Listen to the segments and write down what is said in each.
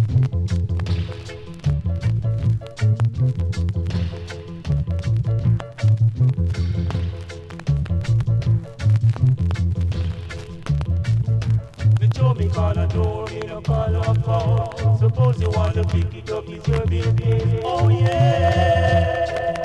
Me show me call a door, me no call a phone. Suppose you want to pick it up, it's your baby. Oh yeah.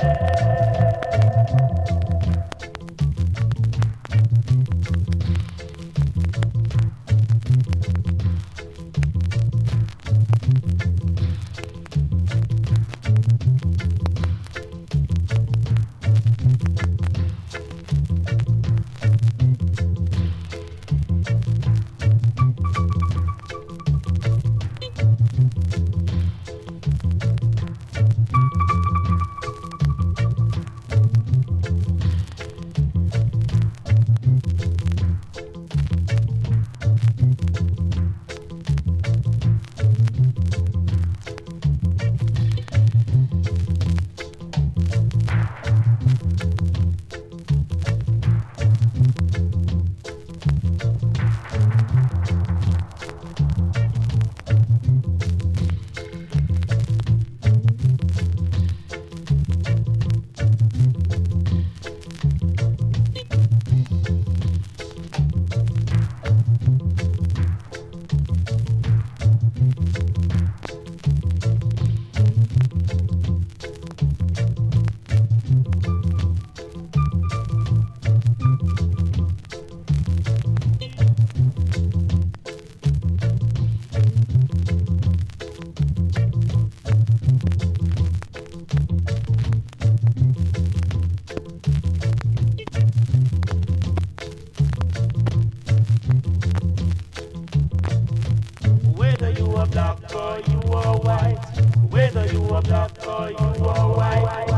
Whether you are black or you are white, whether you are black or you are white.